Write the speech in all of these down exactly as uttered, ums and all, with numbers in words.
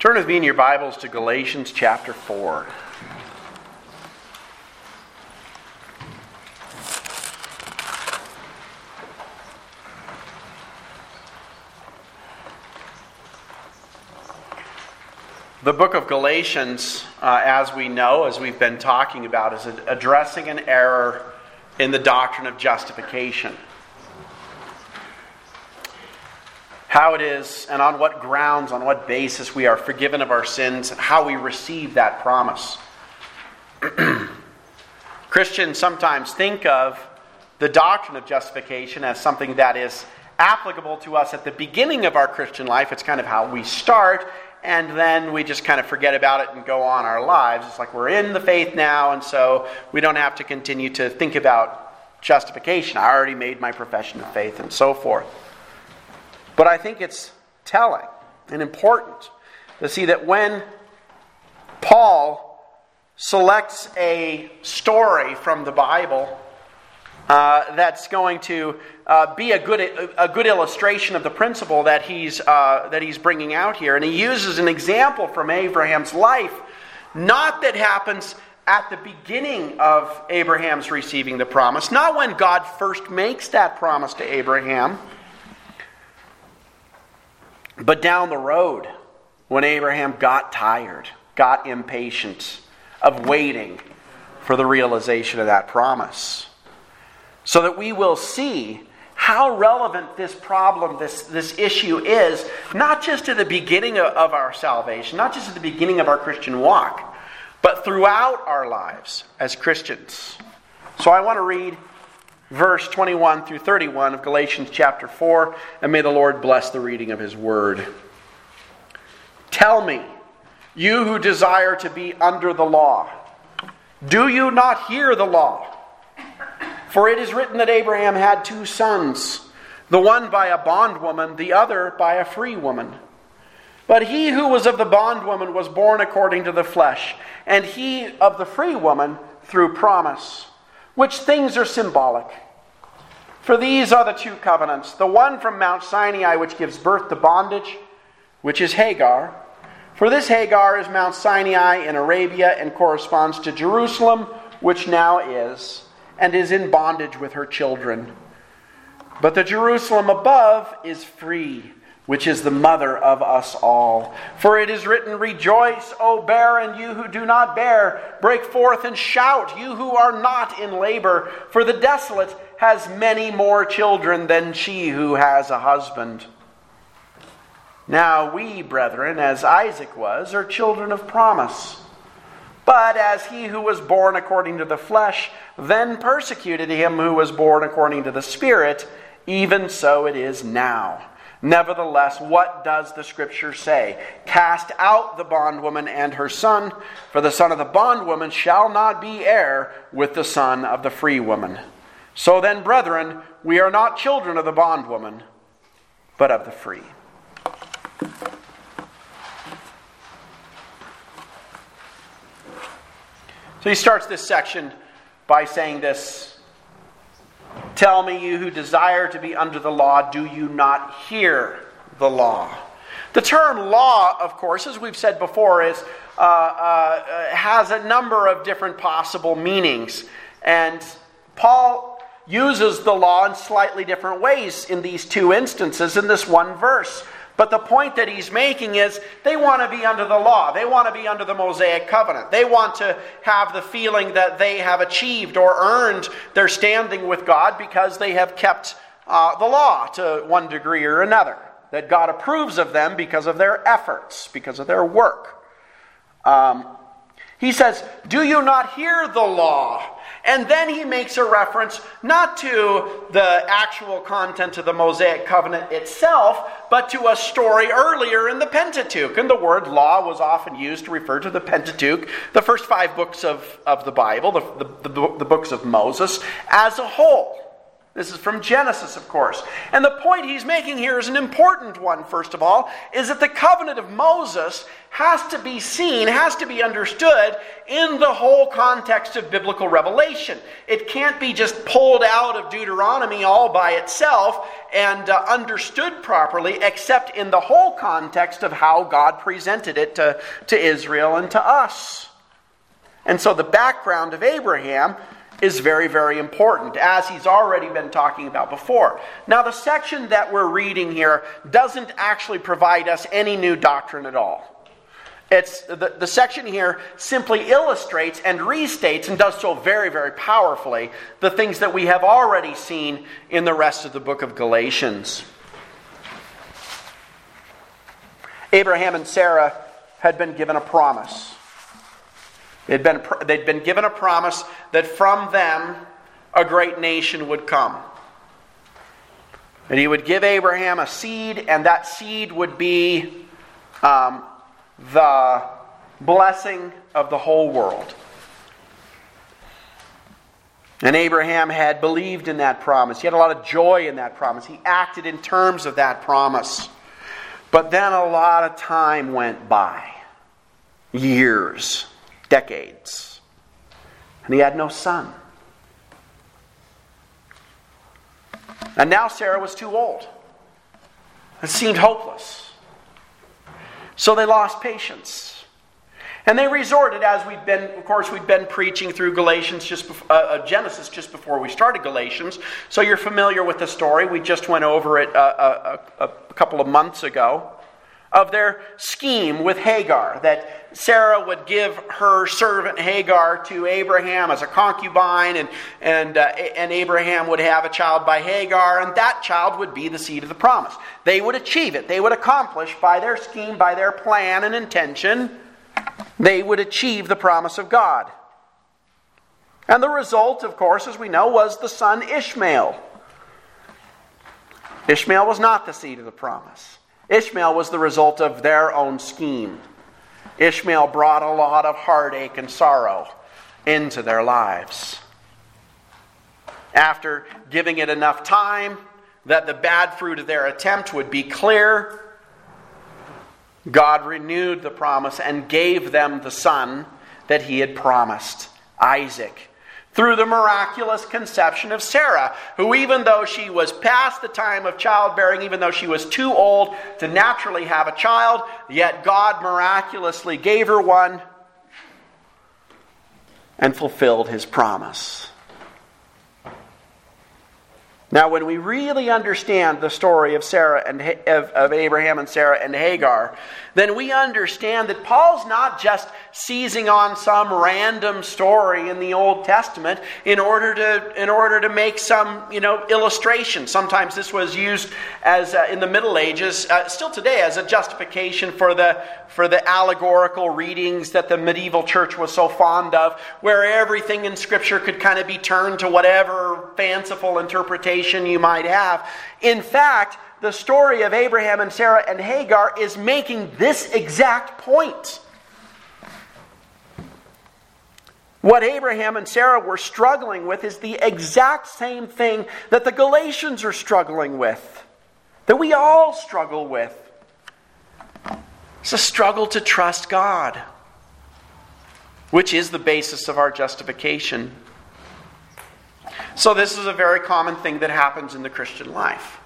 Turn with me in your Bibles to Galatians chapter four. The book of Galatians, uh, as we know, as we've been talking about, is addressing an error in the doctrine of justification. How it is and on what grounds, on what basis we are forgiven of our sins, and how we receive that promise. Christians sometimes think of the doctrine of justification as something that is applicable to us at the beginning of our Christian life. It's kind of how we start, and then we just kind of forget about it and go on our lives. It's like we're in the faith now, and so we don't have to continue to think about justification. I already made my profession of faith and so forth. But I think it's telling and important to see that when Paul selects a story from the Bible uh, that's going to uh, be a good a good illustration of the principle that he's uh, that he's bringing out here, and he uses an example from Abraham's life, not that happens at the beginning of Abraham's receiving the promise, not when God first makes that promise to Abraham, but down the road, when Abraham got tired, got impatient of waiting for the realization of that promise. So that we will see how relevant this problem, this, this issue is, not just at the beginning of, of our salvation, not just at the beginning of our Christian walk, but throughout our lives as Christians. So I want to read verse twenty-one through thirty-one of Galatians chapter four, and may the Lord bless the reading of His Word. Tell me, you who desire to be under the law, do you not hear the law? For it is written that Abraham had two sons, the one by a bondwoman, the other by a free woman. But he who was of the bondwoman was born according to the flesh, and he of the free woman through promise. Which things are symbolic? For these are the two covenants. The one from Mount Sinai, which gives birth to bondage, which is Hagar. For this Hagar is Mount Sinai in Arabia and corresponds to Jerusalem, which now is, and is in bondage with her children. But the Jerusalem above is free, which is the mother of us all. For it is written, Rejoice, O barren, you who do not bear. Break forth and shout, you who are not in labor. For the desolate has many more children than she who has a husband. Now we, brethren, as Isaac was, are children of promise. But as he who was born according to the flesh then persecuted him who was born according to the Spirit, even so it is now. Nevertheless, what does the Scripture say? Cast out the bondwoman and her son, for the son of the bondwoman shall not be heir with the son of the free woman. So then, brethren, we are not children of the bondwoman, but of the free. So he starts this section by saying this. Tell me, you who desire to be under the law, do you not hear the law? The term law, of course, as we've said before, is uh, uh, has a number of different possible meanings. And Paul uses the law in slightly different ways in these two instances in this one verse. But the point that he's making is they want to be under the law. They want to be under the Mosaic covenant. They want to have the feeling that they have achieved or earned their standing with God because they have kept uh, the law to one degree or another. That God approves of them because of their efforts, because of their work. Um, he says, do you not hear the law? And then he makes a reference not to the actual content of the Mosaic covenant itself, but to a story earlier in the Pentateuch. And the word law was often used to refer to the Pentateuch, the first five books of, of the Bible, the, the, the, the books of Moses, as a whole. This is from Genesis, of course. And the point he's making here is an important one, first of all, is that the covenant of Moses has to be seen, has to be understood in the whole context of biblical revelation. It can't be just pulled out of Deuteronomy all by itself and uh, understood properly, except in the whole context of how God presented it to, to Israel and to us. And so the background of Abraham is very, very important, as he's already been talking about before. Now, the section that we're reading here doesn't actually provide us any new doctrine at all. It's the, the section here simply illustrates and restates, and does so very, very powerfully, the things that we have already seen in the rest of the book of Galatians. Abraham and Sarah had been given a promise. They'd been, they'd been given a promise that from them a great nation would come. And he would give Abraham a seed, and that seed would be um, the blessing of the whole world. And Abraham had believed in that promise. He had a lot of joy in that promise. He acted in terms of that promise. But then a lot of time went by. Years. Decades. And he had no son. And now Sarah was too old. It seemed hopeless. So they lost patience. And they resorted, as we've been, of course, we've been preaching through Galatians, just before, uh, Genesis, just before we started Galatians. So you're familiar with the story. We just went over it uh, a, a, a couple of months ago. Of their scheme with Hagar, that Sarah would give her servant Hagar to Abraham as a concubine, and and uh, and Abraham would have a child by Hagar, and that child would be the seed of the promise. They would achieve it. They would accomplish by their scheme, by their plan and intention, they would achieve the promise of God. And the result, of course, as we know, was the son Ishmael. Ishmael was not the seed of the promise. Ishmael was the result of their own scheme. Ishmael brought a lot of heartache and sorrow into their lives. After giving it enough time that the bad fruit of their attempt would be clear, God renewed the promise and gave them the son that he had promised, Isaac, through the miraculous conception of Sarah, who, even though she was past the time of childbearing, even though she was too old to naturally have a child, yet God miraculously gave her one and fulfilled his promise. Now, when we really understand the story of Sarah and of, of Abraham and Sarah and Hagar, then we understand that Paul's not just seizing on some random story in the Old Testament in order to in order to make some, you know, illustration. Sometimes this was used as uh, in the Middle Ages, uh, still today, as a justification for the for the allegorical readings that the medieval church was so fond of, where everything in Scripture could kind of be turned to whatever fanciful interpretation you might have. In fact, the story of Abraham and Sarah and Hagar is making this exact point. What Abraham and Sarah were struggling with is the exact same thing that the Galatians are struggling with, that we all struggle with. It's a struggle to trust God, which is the basis of our justification. So this is a very common thing that happens in the Christian life.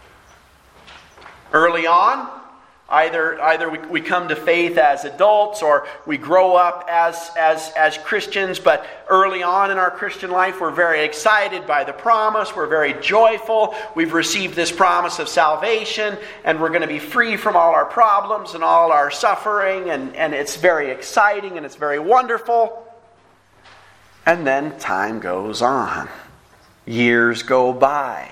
Early on, either either we, we come to faith as adults, or we grow up as, as, as Christians, but early on in our Christian life, we're very excited by the promise, we're very joyful, we've received this promise of salvation, and we're going to be free from all our problems and all our suffering, and, and it's very exciting and it's very wonderful. And then time goes on. Years go by.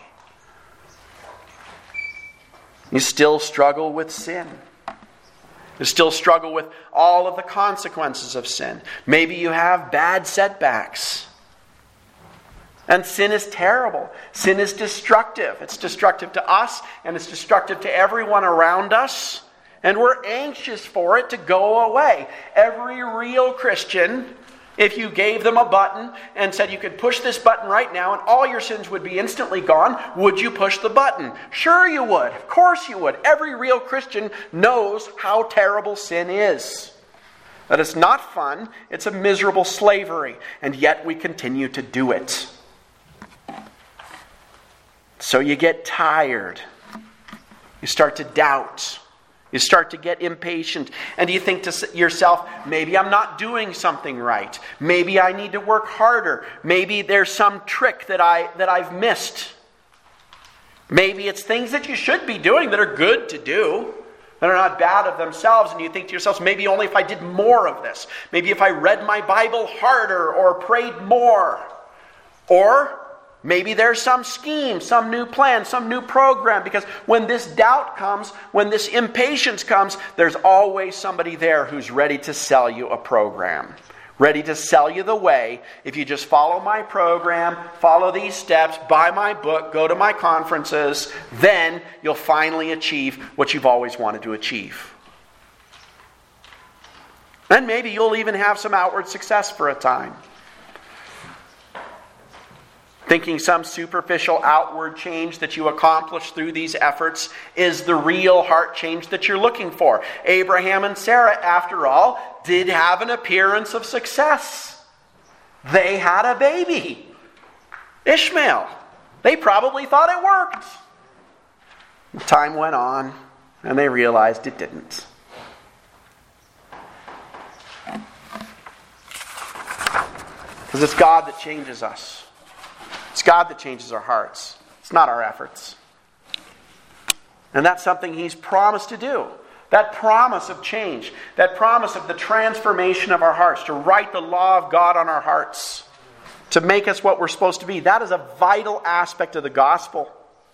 You still struggle with sin. You still struggle with all of the consequences of sin. Maybe you have bad setbacks. And sin is terrible. Sin is destructive. It's destructive to us, and it's destructive to everyone around us. And we're anxious for it to go away. Every real Christian If you gave them a button and said you could push this button right now and all your sins would be instantly gone, would you push the button? Sure you would. Of course you would. Every real Christian knows how terrible sin is. That it's not fun. It's a miserable slavery. And yet we continue to do it. So you get tired. You start to doubt. You start to get impatient, and you think to yourself, maybe I'm not doing something right. Maybe I need to work harder. Maybe there's some trick that, I, that I've missed. Maybe it's things that you should be doing that are good to do, that are not bad of themselves, and you think to yourselves, maybe only if I did more of this. Maybe if I read my Bible harder or prayed more. Or maybe there's some scheme, some new plan, some new program. Because when this doubt comes, when this impatience comes, there's always somebody there who's ready to sell you a program. Ready to sell you the way. If you just follow my program, follow these steps, buy my book, go to my conferences, then you'll finally achieve what you've always wanted to achieve. And maybe you'll even have some outward success for a time. Thinking some superficial outward change that you accomplish through these efforts is the real heart change that you're looking for. Abraham and Sarah, after all, did have an appearance of success. They had a baby, Ishmael. They probably thought it worked. Time went on, and they realized it didn't. Because it's God that changes us. It's God that changes our hearts. It's not our efforts. And that's something He's promised to do. That promise of change. That promise of the transformation of our hearts. To write the law of God on our hearts. To make us what we're supposed to be. That is a vital aspect of the gospel.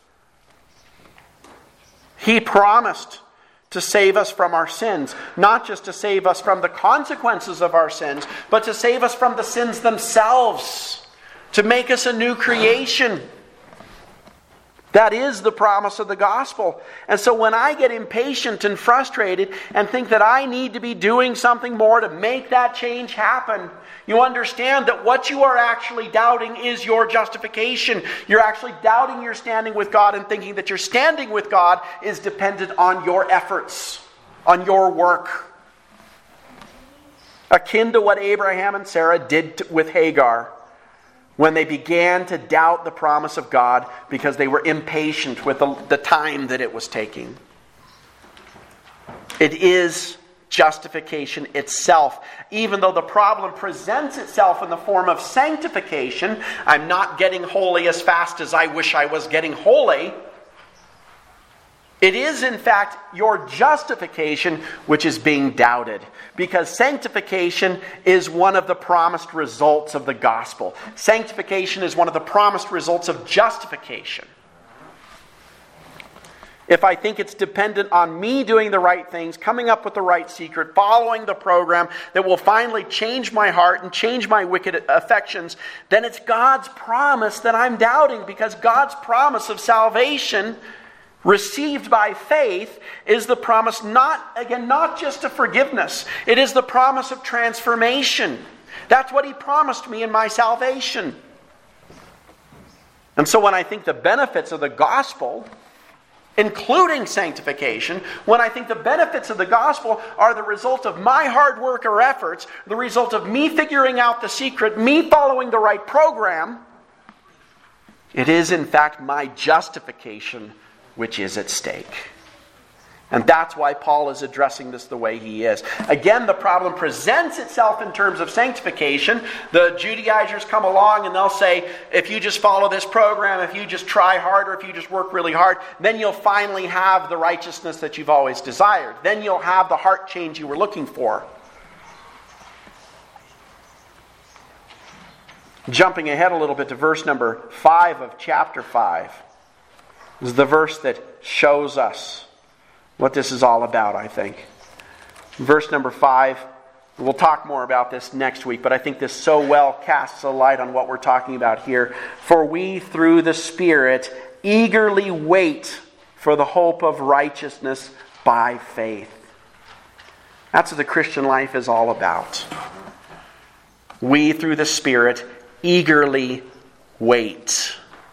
He promised to save us from our sins. Not just to save us from the consequences of our sins, but to save us from the sins themselves. To make us a new creation. That is the promise of the gospel. And so when I get impatient and frustrated and think that I need to be doing something more to make that change happen, you understand that what you are actually doubting is your justification. You're actually doubting your standing with God and thinking that your standing with God is dependent on your efforts, on your work. Akin to what Abraham and Sarah did with Hagar. When they began to doubt the promise of God because they were impatient with the, the time that it was taking. It is justification itself. Even though the problem presents itself in the form of sanctification, I'm not getting holy as fast as I wish I was getting holy. It is, in fact, your justification which is being doubted. Because sanctification is one of the promised results of the gospel. Sanctification is one of the promised results of justification. If I think it's dependent on me doing the right things, coming up with the right secret, following the program that will finally change my heart and change my wicked affections, then it's God's promise that I'm doubting. Because God's promise of salvation received by faith is the promise, not, again, not just of forgiveness. It is the promise of transformation. That's what He promised me in my salvation. And so when I think the benefits of the gospel, including sanctification, when I think the benefits of the gospel are the result of my hard work or efforts, the result of me figuring out the secret, me following the right program, it is in fact my justification which is at stake. And that's why Paul is addressing this the way he is. Again, the problem presents itself in terms of sanctification. The Judaizers come along and they'll say, if you just follow this program, if you just try harder, if you just work really hard, then you'll finally have the righteousness that you've always desired. Then you'll have the heart change you were looking for. Jumping ahead a little bit to verse number five of chapter five. This is the verse that shows us what this is all about, I think. Verse number five, we'll talk more about this next week, but I think this so well casts a light on what we're talking about here. For we, through the Spirit, eagerly wait for the hope of righteousness by faith. That's what the Christian life is all about. we through the Spirit eagerly wait.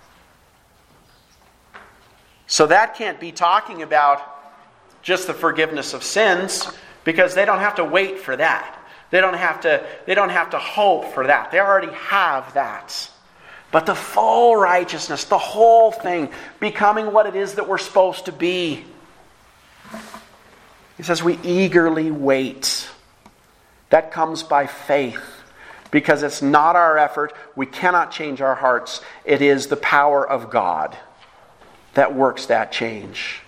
So that can't be talking about just the forgiveness of sins, because they don't have to wait for that. They don't have to, they don't have to hope for that. They already have that. But the full righteousness, the whole thing, becoming what it is that we're supposed to be. He says we eagerly wait. That comes by faith. Because it's not our effort. We cannot change our hearts. It is the power of God that works that change.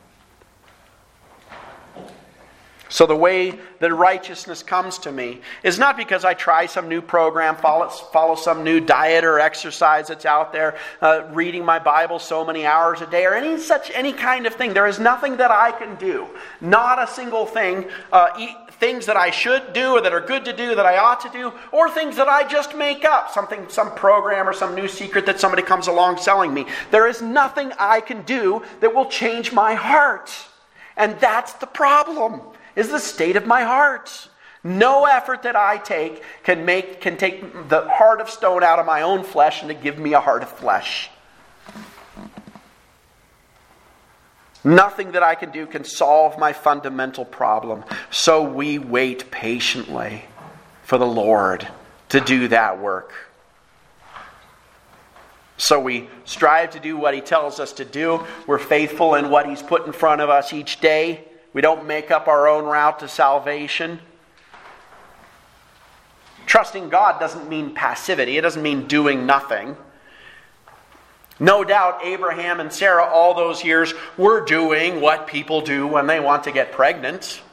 So the way that righteousness comes to me is not because I try some new program, follow, follow some new diet or exercise that's out there, uh, reading my Bible so many hours a day, or any such any kind of thing. There is nothing that I can do. Not a single thing. Uh, e- things that I should do or that are good to do that I ought to do, or things that I just make up. Something, some program or some new secret that somebody comes along selling me. There is nothing I can do that will change my heart. And that's the problem. Is the state of my heart. No effort that I take can make can take the heart of stone out of my own flesh and to give me a heart of flesh. Nothing that I can do can solve my fundamental problem. So we wait patiently for the Lord to do that work. So we strive to do what He tells us to do. We're faithful in what He's put in front of us each day. We don't make up our own route to salvation. Trusting God doesn't mean passivity. It doesn't mean doing nothing. No doubt Abraham and Sarah all those years were doing what people do when they want to get pregnant.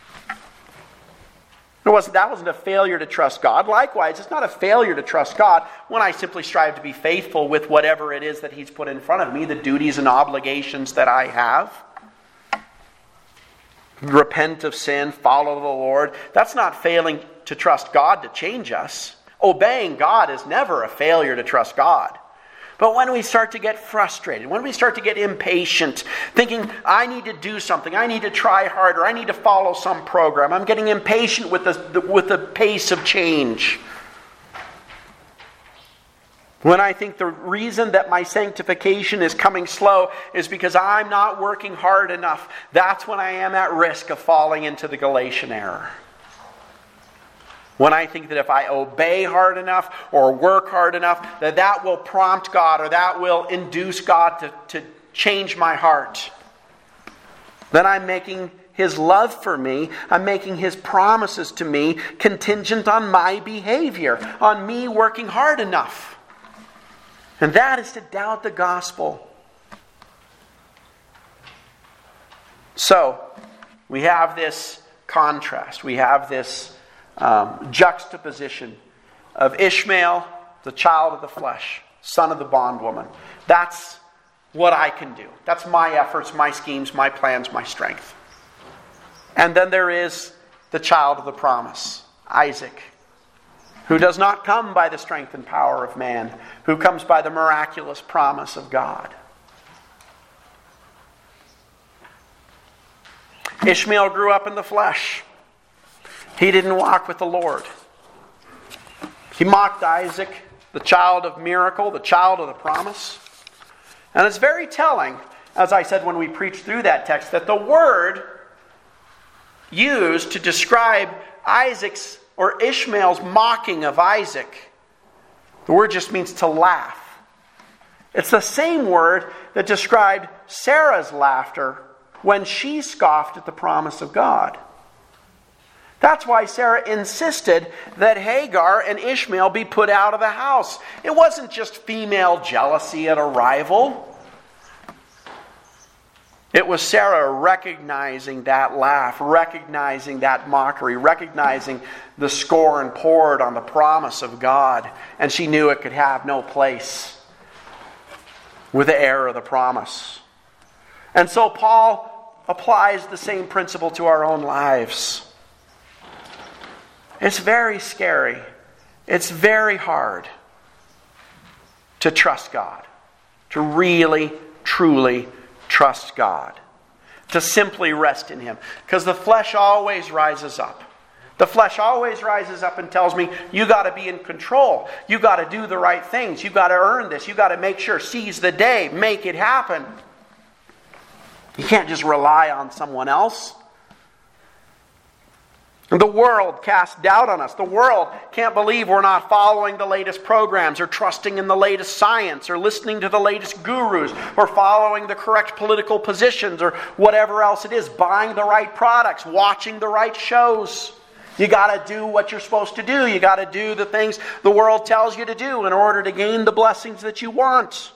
It wasn't, that wasn't a failure to trust God. Likewise, it's not a failure to trust God when I simply strive to be faithful with whatever it is that He's put in front of me, the duties and obligations that I have. Repent of sin, follow the Lord. That's not failing to trust God to change us. Obeying God is never a failure to trust God. But when we start to get frustrated, when we start to get impatient, thinking, I need to do something, I need to try harder, I need to follow some program, I'm getting impatient with the, the, with the pace of change. When I think the reason that my sanctification is coming slow is because I'm not working hard enough, that's when I am at risk of falling into the Galatian error. When I think that if I obey hard enough or work hard enough, that that will prompt God or that will induce God to, to change my heart. Then I'm making His love for me, I'm making His promises to me contingent on my behavior, on me working hard enough. And that is to doubt the gospel. So, we have this contrast. We have this um, juxtaposition of Ishmael, the child of the flesh, son of the bondwoman. That's what I can do. That's my efforts, my schemes, my plans, my strength. And then there is the child of the promise, Isaac, who does not come by the strength and power of man, who comes by the miraculous promise of God. Ishmael grew up in the flesh. He didn't walk with the Lord. He mocked Isaac, the child of miracle, the child of the promise. And it's very telling, as I said when we preached through that text, that the word used to describe Isaac's or Ishmael's mocking of Isaac, the word just means to laugh. It's the same word that described Sarah's laughter when she scoffed at the promise of God. That's why Sarah insisted that Hagar and Ishmael be put out of the house. It wasn't just female jealousy at a rival. It was Sarah recognizing that laugh, recognizing that mockery, recognizing the scorn poured on the promise of God. And she knew it could have no place with the heir of the promise. And so Paul applies the same principle to our own lives. It's very scary. It's very hard to trust God, to really, truly trust God, to simply rest in Him. Because the flesh always rises up. The flesh always rises up and tells me, you got to be in control. You got to do the right things. You got to earn this. You got to make sure, seize the day, make it happen. You can't just rely on someone else. The world casts doubt on us. The world can't believe we're not following the latest programs or trusting in the latest science or listening to the latest gurus or following the correct political positions or whatever else it is, buying the right products, watching the right shows. You got to do what you're supposed to do. You got to do the things the world tells you to do in order to gain the blessings that you want.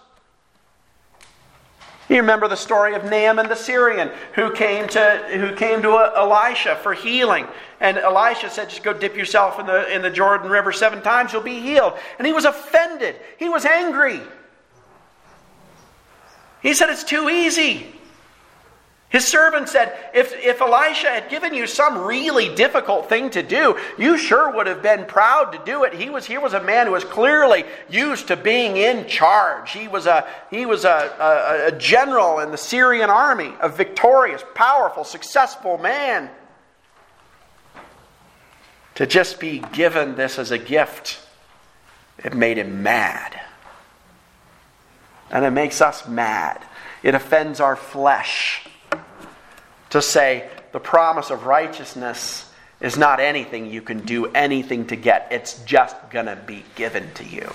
You remember the story of Naaman the Syrian who came to who came to Elisha for healing. And Elisha said, just go dip yourself in the, in the Jordan River seven times, you'll be healed. And he was offended. He was angry. He said, it's too easy. His servant said, if, if Elisha had given you some really difficult thing to do, you sure would have been proud to do it. He was, he was a man who was clearly used to being in charge. He was a, he was a, a, a general in the Syrian army, a victorious, powerful, successful man. To just be given this as a gift, it made him mad. And it makes us mad. It offends our flesh to say the promise of righteousness is not anything you can do anything to get. It's just going to be given to you.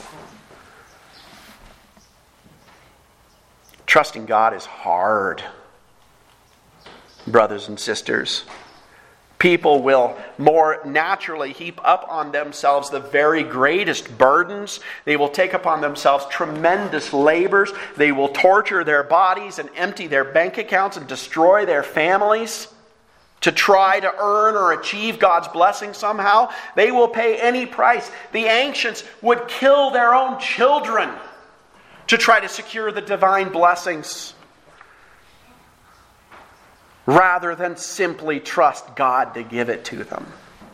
Trusting God is hard, brothers and sisters. People will more naturally heap up on themselves the very greatest burdens. They will take upon themselves tremendous labors. They will torture their bodies and empty their bank accounts and destroy their families to try to earn or achieve God's blessing somehow. They will pay any price. The ancients would kill their own children to try to secure the divine blessings, rather than simply trust God to give it to them.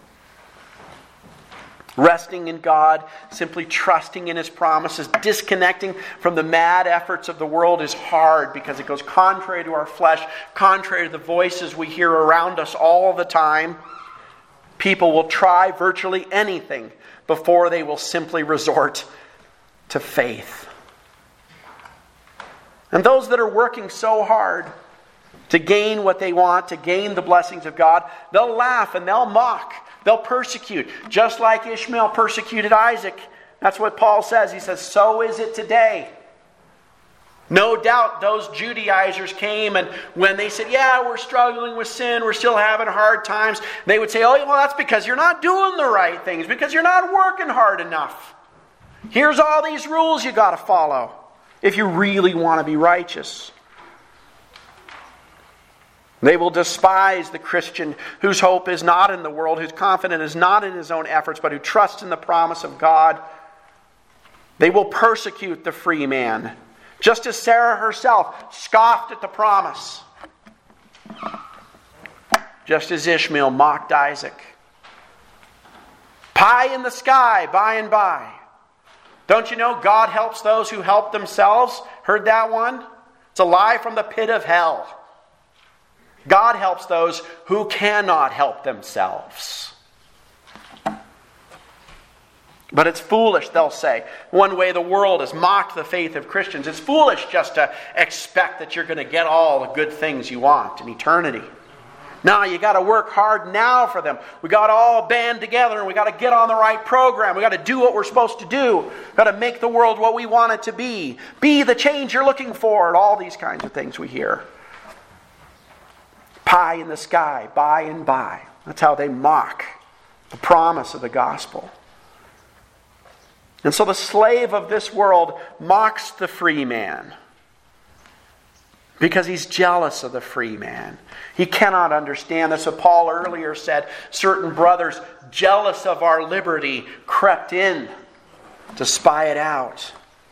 Resting in God, simply trusting in His promises, disconnecting from the mad efforts of the world is hard because it goes contrary to our flesh, contrary to the voices we hear around us all the time. People will try virtually anything before they will simply resort to faith. And those that are working so hard to gain what they want, to gain the blessings of God, they'll laugh and they'll mock. They'll persecute, just like Ishmael persecuted Isaac. That's what Paul says. He says, so is it today. No doubt those Judaizers came, and when they said, yeah, we're struggling with sin, we're still having hard times, they would say, oh, well, that's because you're not doing the right things, because you're not working hard enough. Here's all these rules you got to follow if you really want to be righteous. They will despise the Christian whose hope is not in the world, whose confidence is not in his own efforts, but who trusts in the promise of God. They will persecute the free man, just as Sarah herself scoffed at the promise, just as Ishmael mocked Isaac. Pie in the sky by and by. Don't you know God helps those who help themselves? Heard that one? It's a lie from the pit of hell. God helps those who cannot help themselves. But it's foolish, they'll say. One way the world has mocked the faith of Christians. It's foolish just to expect that you're going to get all the good things you want in eternity. Now you got to work hard now for them. We got to all band together and we got to get on the right program. We got to do what we're supposed to do. We got to make the world what we want it to be. Be the change you're looking for, and all these kinds of things we hear. Pie in the sky, by and by. That's how they mock the promise of the gospel. And so the slave of this world mocks the free man because he's jealous of the free man. He cannot understand this. So Paul earlier said, certain brothers jealous of our liberty crept in to spy it out.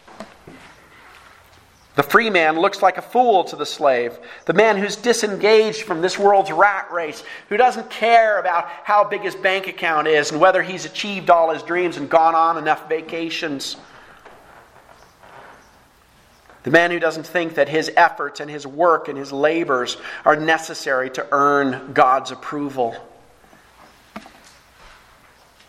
The free man looks like a fool to the slave. The man who's disengaged from this world's rat race, who doesn't care about how big his bank account is and whether he's achieved all his dreams and gone on enough vacations. The man who doesn't think that his efforts and his work and his labors are necessary to earn God's approval.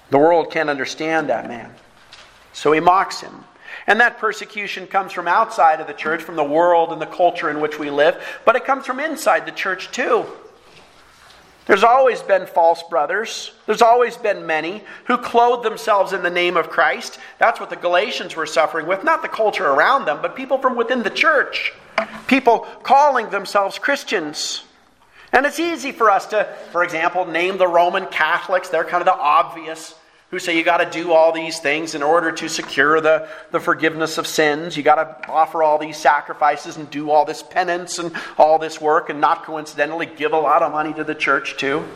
The world can't understand that man, so he mocks him. And that persecution comes from outside of the church, from the world and the culture in which we live, but it comes from inside the church too. There's always been false brothers. There's always been many who clothe themselves in the name of Christ. That's what the Galatians were suffering with. Not the culture around them, but people from within the church. People calling themselves Christians. And it's easy for us to, for example, name the Roman Catholics. They're kind of the obvious, who say you got to do all these things in order to secure the, the forgiveness of sins. You got to offer all these sacrifices and do all this penance and all this work, and not coincidentally give a lot of money to the church too.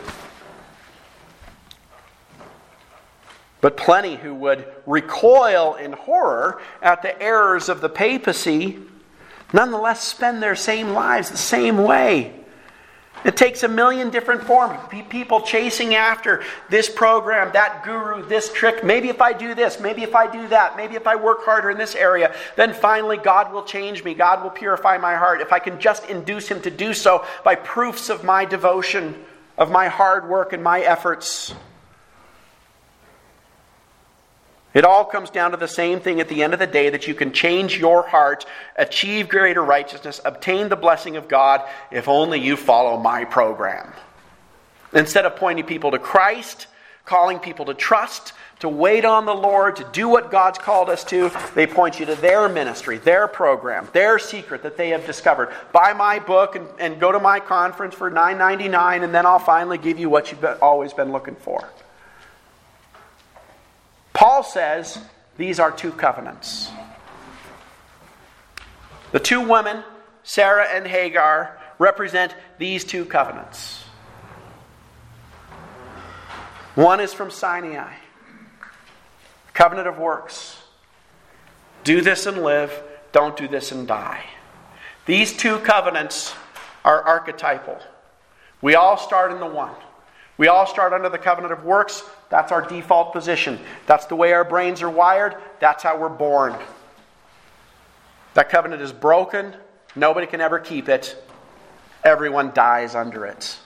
But plenty who would recoil in horror at the errors of the papacy nonetheless spend their same lives the same way. It takes a million different forms. People chasing after this program, that guru, this trick. Maybe if I do this, maybe if I do that, maybe if I work harder in this area, then finally God will change me. God will purify my heart. If I can just induce Him to do so by proofs of my devotion, of my hard work and my efforts. It all comes down to the same thing at the end of the day, that you can change your heart, achieve greater righteousness, obtain the blessing of God, if only you follow my program. Instead of pointing people to Christ, calling people to trust, to wait on the Lord, to do what God's called us to, they point you to their ministry, their program, their secret that they have discovered. Buy my book and, and go to my conference for nine ninety-nine, and then I'll finally give you what you've been, always been looking for. Paul says these are two covenants. The two women, Sarah and Hagar, represent these two covenants. One is from Sinai, covenant of works. Do this and live, don't do this and die. These two covenants are archetypal. We all start in the one. We all start under the covenant of works. That's our default position. That's the way our brains are wired. That's how we're born. That covenant is broken. Nobody can ever keep it. Everyone dies under it.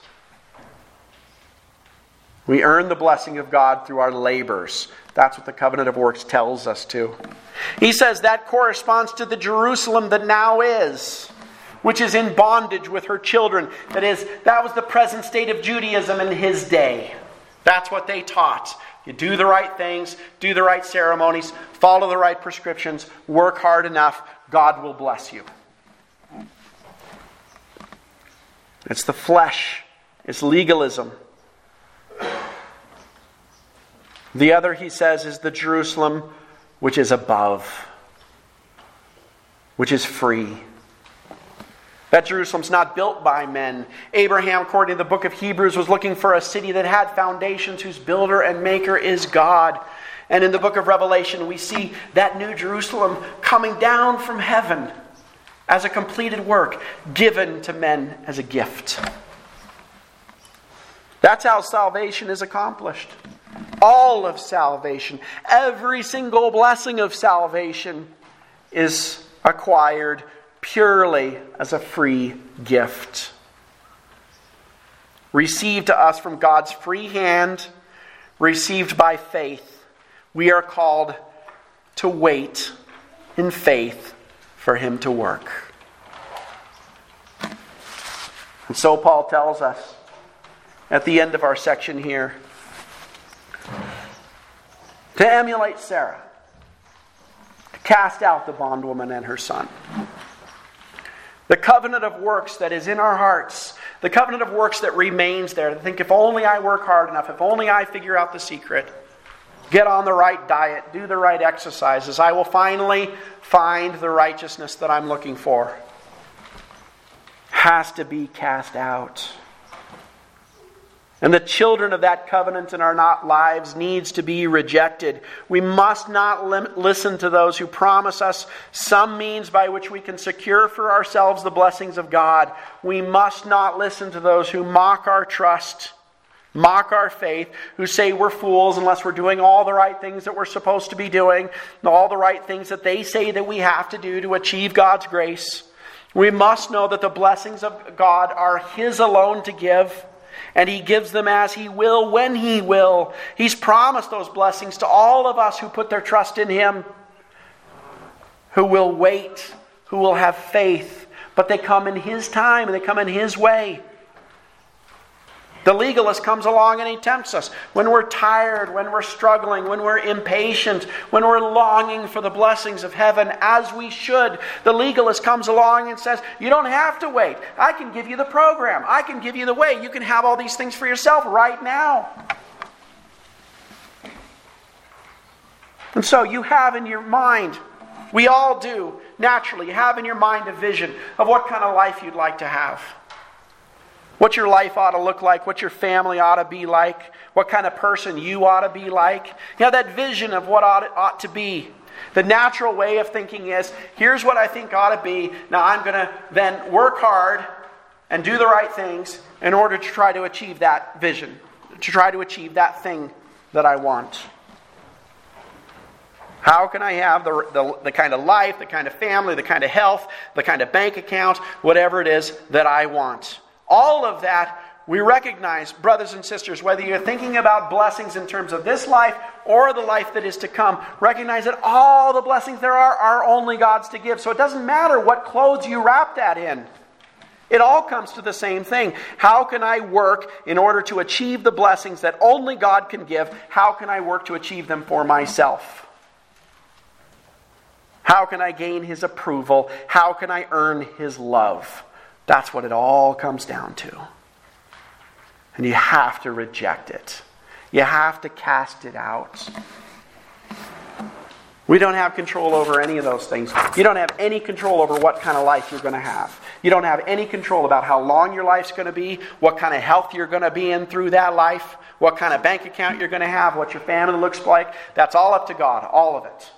We earn the blessing of God through our labors. That's what the covenant of works tells us to. He says that corresponds to the Jerusalem that now is, which is in bondage with her children. That is, that was the present state of Judaism in his day. That's what they taught. You do the right things, do the right ceremonies, follow the right prescriptions, work hard enough, God will bless you. It's the flesh. It's legalism. The other, he says, is the Jerusalem which is above, which is free. That Jerusalem's not built by men. Abraham, according to the book of Hebrews, was looking for a city that had foundations, whose builder and maker is God. And in the book of Revelation, we see that new Jerusalem coming down from heaven as a completed work, given to men as a gift. That's how salvation is accomplished. All of salvation, every single blessing of salvation is acquired purely as a free gift. Received to us from God's free hand, received by faith. We are called to wait in faith for Him to work. And so Paul tells us at the end of our section here to emulate Sarah, to cast out the bondwoman and her son. The covenant of works that is in our hearts, the covenant of works that remains there, to think if only I work hard enough, if only I figure out the secret, get on the right diet, do the right exercises, I will finally find the righteousness that I'm looking for, has to be cast out. And the children of that covenant in our not lives needs to be rejected. We must not lim- listen to those who promise us some means by which we can secure for ourselves the blessings of God. We must not listen to those who mock our trust, mock our faith, who say we're fools unless we're doing all the right things that we're supposed to be doing, and all the right things that they say that we have to do to achieve God's grace. We must know that the blessings of God are His alone to give, And He gives them as He will, when He will. He's promised those blessings to all of us who put their trust in Him, who will wait, who will have faith. But they come in His time and they come in His way. The legalist comes along and he tempts us. When we're tired, when we're struggling, when we're impatient, when we're longing for the blessings of heaven, as we should, the legalist comes along and says, you don't have to wait. I can give you the program. I can give you the way. You can have all these things for yourself right now. And so you have in your mind, we all do, naturally, you have in your mind a vision of what kind of life you'd like to have. What your life ought to look like, what your family ought to be like, what kind of person you ought to be like. You have that vision of what ought, ought to be. The natural way of thinking is, here's what I think ought to be. Now I'm going to then work hard and do the right things in order to try to achieve that vision, to try to achieve that thing that I want. How can I have the, the, the kind of life, the kind of family, the kind of health, the kind of bank account, whatever it is that I want? All of that, we recognize, brothers and sisters, whether you're thinking about blessings in terms of this life or the life that is to come, recognize that all the blessings there are are only God's to give. So it doesn't matter what clothes you wrap that in. It all comes to the same thing. How can I work in order to achieve the blessings that only God can give? How can I work to achieve them for myself? How can I gain His approval? How can I earn His love? That's what it all comes down to. And you have to reject it. You have to cast it out. We don't have control over any of those things. You don't have any control over what kind of life you're going to have. You don't have any control about how long your life's going to be, what kind of health you're going to be in through that life, what kind of bank account you're going to have, what your family looks like. That's all up to God, all of it.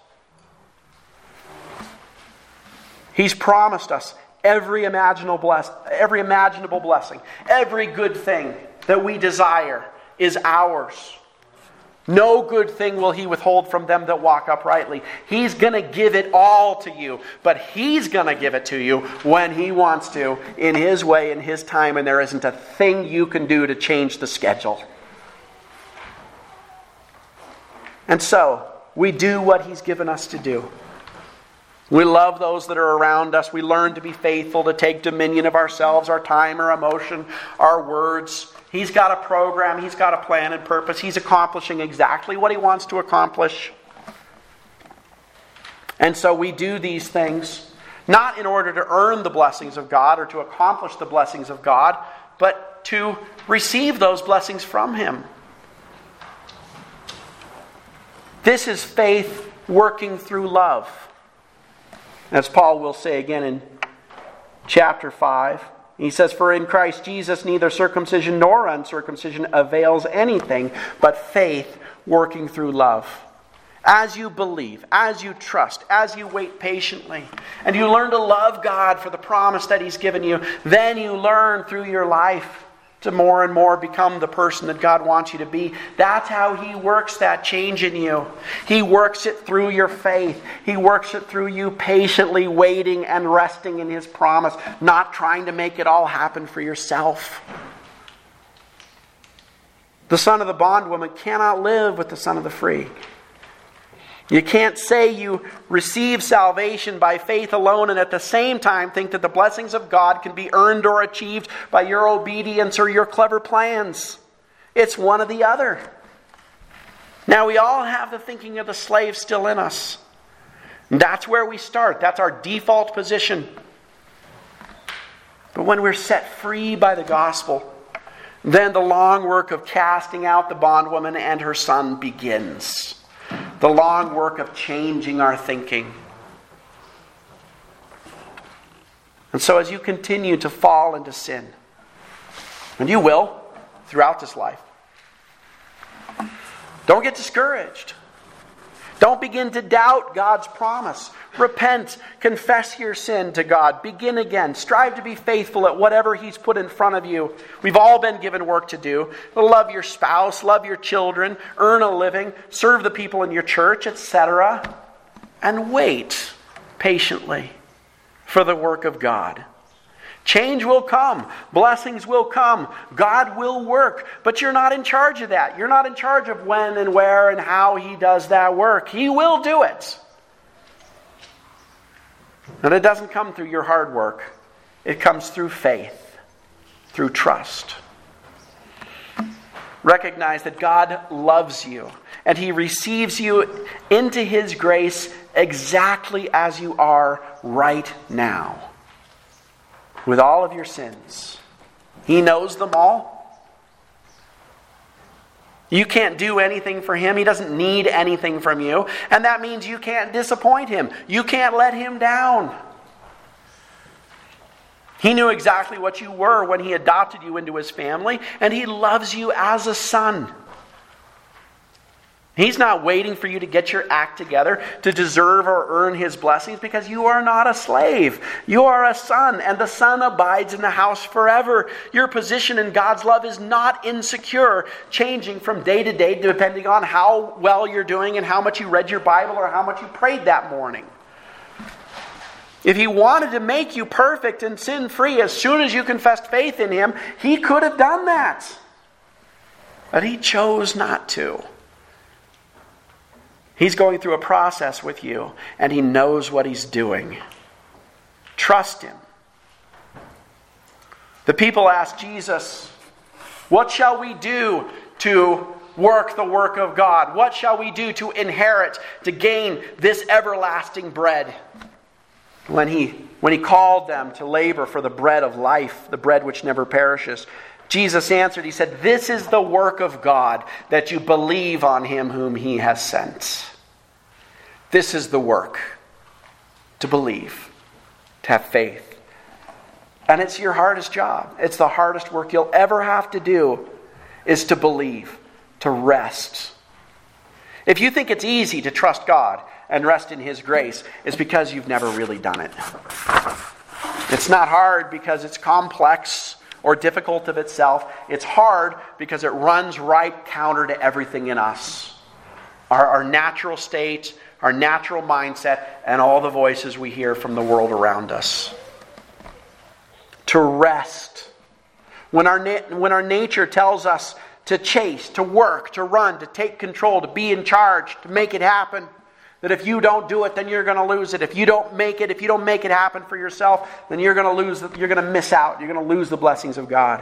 He's promised us every imaginable bless, every imaginable blessing, every good thing that we desire is ours. No good thing will He withhold from them that walk uprightly. He's going to give it all to you, but He's going to give it to you when He wants to, in His way, in His time, and there isn't a thing you can do to change the schedule. And so, we do what He's given us to do. We love those that are around us. We learn to be faithful, to take dominion of ourselves, our time, our emotion, our words. He's got a program. He's got a plan and purpose. He's accomplishing exactly what He wants to accomplish. And so we do these things not in order to earn the blessings of God or to accomplish the blessings of God, but to receive those blessings from Him. This is faith working through love. As Paul will say again in chapter five, he says, for in Christ Jesus neither circumcision nor uncircumcision avails anything, but faith working through love. As you believe, as you trust, as you wait patiently, and you learn to love God for the promise that He's given you, then you learn through your life to more and more become the person that God wants you to be. That's how He works that change in you. He works it through your faith. He works it through you patiently waiting and resting in His promise, not trying to make it all happen for yourself. The son of the bondwoman cannot live with the son of the free. You can't say you receive salvation by faith alone and at the same time think that the blessings of God can be earned or achieved by your obedience or your clever plans. It's one or the other. Now we all have the thinking of the slave still in us. And that's where we start. That's our default position. But when we're set free by the gospel, then the long work of casting out the bondwoman and her son begins. The long work of changing our thinking. And so as you continue to fall into sin, and you will throughout this life, don't get discouraged. Don't begin to doubt God's promise. Repent, confess your sin to God, begin again, strive to be faithful at whatever He's put in front of you. We've all been given work to do. Love your spouse, love your children, earn a living, serve the people in your church, et cetera. And wait patiently for the work of God. Change will come. Blessings will come. God will work. But you're not in charge of that. You're not in charge of when and where and how He does that work. He will do it. And it doesn't come through your hard work. It comes through faith, through trust. Recognize that God loves you, and He receives you into His grace exactly as you are right now, with all of your sins. He knows them all. You can't do anything for Him. He doesn't need anything from you. And that means you can't disappoint Him. You can't let Him down. He knew exactly what you were when He adopted you into His family, and He loves you as a son. He's not waiting for you to get your act together to deserve or earn His blessings, because you are not a slave. You are a son, and the son abides in the house forever. Your position in God's love is not insecure, changing from day to day depending on how well you're doing and how much you read your Bible or how much you prayed that morning. If He wanted to make you perfect and sin-free as soon as you confessed faith in Him, He could have done that. But He chose not to. He's going through a process with you, and He knows what He's doing. Trust Him. The people asked Jesus, "What shall we do to work the work of God? What shall we do to inherit, to gain this everlasting bread?" When he, when he called them to labor for the bread of life, the bread which never perishes, Jesus answered, He said, "This is the work of God, that you believe on Him whom He has sent." This is the work. To believe. To have faith. And it's your hardest job. It's the hardest work you'll ever have to do, is to believe. To rest. If you think it's easy to trust God and rest in His grace, it's because you've never really done it. It's not hard because it's complex or difficult of itself. It's hard because it runs right counter to everything in us. Our, our natural state, our natural mindset, and all the voices we hear from the world around us. To rest. When our, na- when our nature tells us to chase, to work, to run, to take control, to be in charge, to make it happen. That if you don't do it, then you're going to lose it. If you don't make it, if you don't make it happen for yourself, then you're going to lose, you're going to miss out. You're going to lose the blessings of God.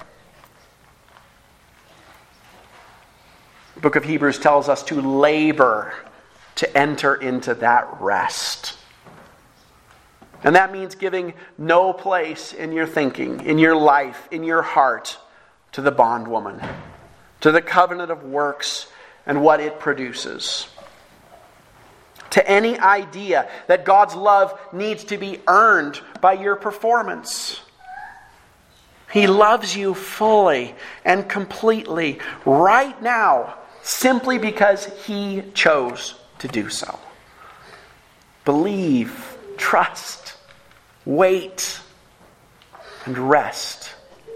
The book of Hebrews tells us to labor to enter into that rest. And that means giving no place in your thinking, in your life, in your heart, to the bondwoman, to the covenant of works and what it produces. To any idea that God's love needs to be earned by your performance. He loves you fully and completely right now, simply because He chose to do so. Believe, trust, wait, and rest.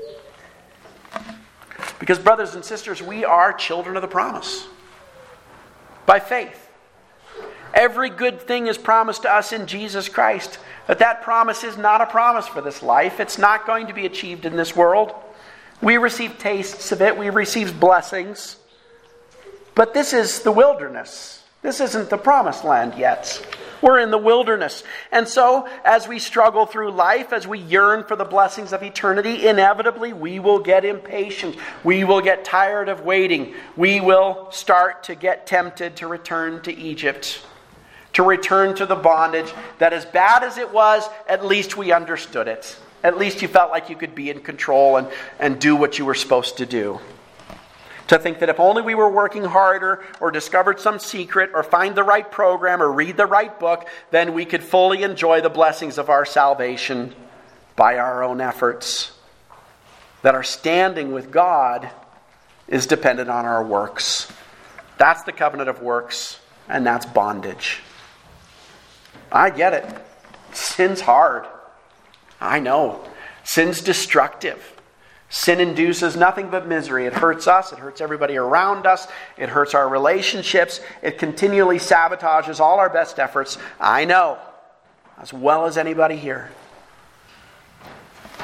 Because, brothers and sisters, we are children of the promise. By faith. Every good thing is promised to us in Jesus Christ. But that promise is not a promise for this life. It's not going to be achieved in this world. We receive tastes of it. We receive blessings. But this is the wilderness. This isn't the promised land yet. We're in the wilderness. And so, as we struggle through life, as we yearn for the blessings of eternity, inevitably we will get impatient. We will get tired of waiting. We will start to get tempted to return to Egypt. To return to the bondage that, as bad as it was, at least we understood it. At least you felt like you could be in control and, and do what you were supposed to do. To think that if only we were working harder or discovered some secret or find the right program or read the right book, then we could fully enjoy the blessings of our salvation by our own efforts. That our standing with God is dependent on our works. That's the covenant of works, and that's bondage. I get it. Sin's hard. I know. Sin's destructive. Sin induces nothing but misery. It hurts us. It hurts everybody around us. It hurts our relationships. It continually sabotages all our best efforts. I know. As well as anybody here.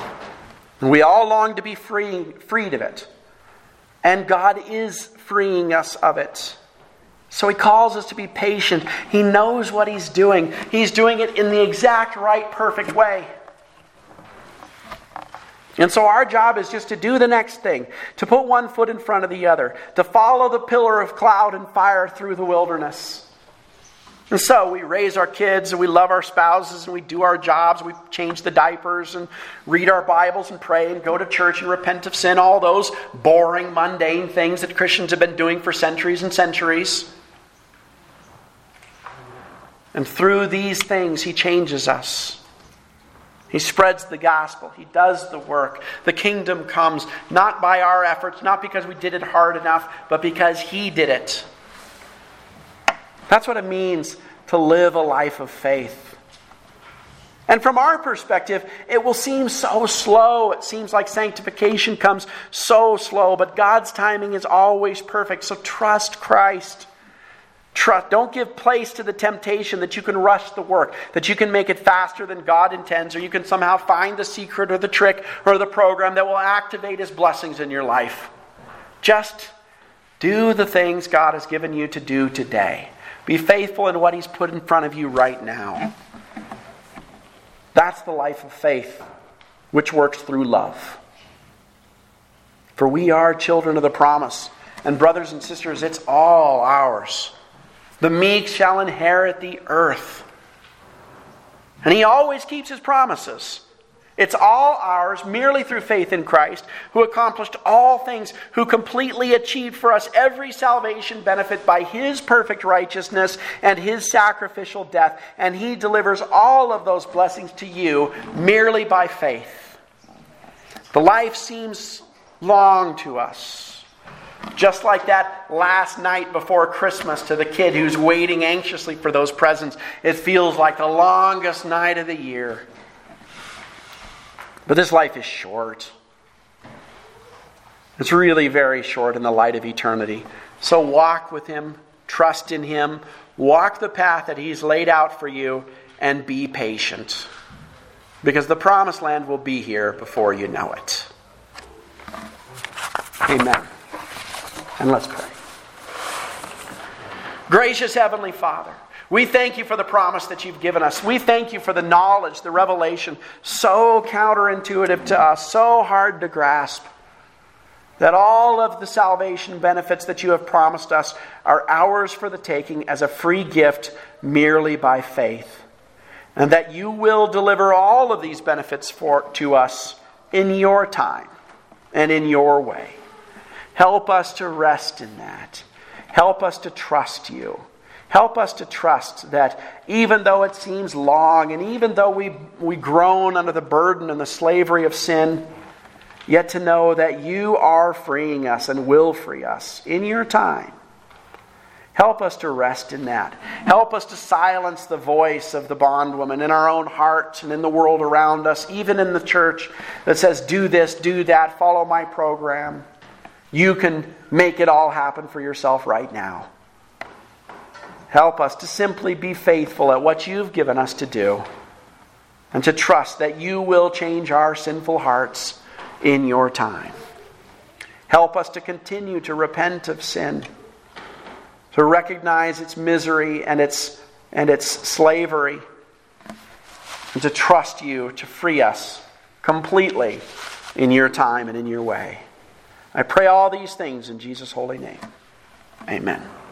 And we all long to be free, freed of it. And God is freeing us of it. So He calls us to be patient. He knows what He's doing. He's doing it in the exact right, perfect way. And so our job is just to do the next thing, to put one foot in front of the other, to follow the pillar of cloud and fire through the wilderness. And so we raise our kids, and we love our spouses, and we do our jobs, we change the diapers, and read our Bibles, and pray, and go to church, and repent of sin, all those boring, mundane things that Christians have been doing for centuries and centuries. And through these things, He changes us. He spreads the gospel. He does the work. The kingdom comes not by our efforts, not because we did it hard enough, but because He did it. That's what it means to live a life of faith. And from our perspective, it will seem so slow. It seems like sanctification comes so slow, but God's timing is always perfect. So trust Christ. Trust. Don't give place to the temptation that you can rush the work, that you can make it faster than God intends, or you can somehow find the secret or the trick or the program that will activate His blessings in your life. Just do the things God has given you to do today. Be faithful in what He's put in front of you right now. That's the life of faith, which works through love. For we are children of the promise. And brothers and sisters, it's all ours. The meek shall inherit the earth. And He always keeps His promises. It's all ours merely through faith in Christ, who accomplished all things, who completely achieved for us every salvation benefit by His perfect righteousness and His sacrificial death. And He delivers all of those blessings to you merely by faith. The life seems long to us. Just like that last night before Christmas to the kid who's waiting anxiously for those presents. It feels like the longest night of the year. But this life is short. It's really very short in the light of eternity. So walk with Him, trust in Him, walk the path that He's laid out for you, and be patient. Because the promised land will be here before you know it. Amen. And let's pray. Gracious Heavenly Father, we thank You for the promise that You've given us. We thank You for the knowledge, the revelation, so counterintuitive to us, so hard to grasp, that all of the salvation benefits that You have promised us are ours for the taking as a free gift merely by faith. And that You will deliver all of these benefits for, to us in Your time and in Your way. Help us to rest in that. Help us to trust You. Help us to trust that even though it seems long, and even though we, we groan under the burden and the slavery of sin, yet to know that You are freeing us and will free us in Your time. Help us to rest in that. Help us to silence the voice of the bondwoman in our own hearts and in the world around us, even in the church, that says, do this, do that, follow my program. You can make it all happen for yourself right now. Help us to simply be faithful at what You've given us to do, and to trust that You will change our sinful hearts in Your time. Help us to continue to repent of sin, to recognize its misery and its, and its slavery, and to trust You to free us completely in Your time and in Your way. I pray all these things in Jesus' holy name. Amen.